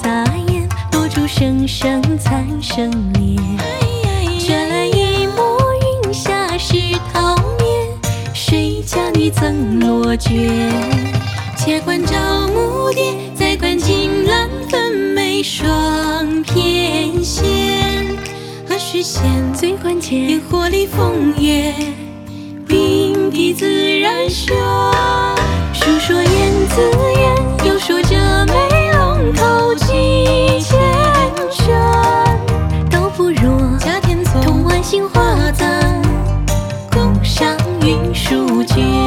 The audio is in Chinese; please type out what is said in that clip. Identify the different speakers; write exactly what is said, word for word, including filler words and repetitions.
Speaker 1: 洒烟，落柱声声残生莲。这来一抹云霞是桃面，谁家女赠罗卷？且观赵母蝶，再观金兰粉眉双翩跹。何时现最关键？烟火里风月，并蒂自然秀。述说燕子言，又说这美龙头几千声。倒不若家天作，同万杏花簪，共赏云书卷。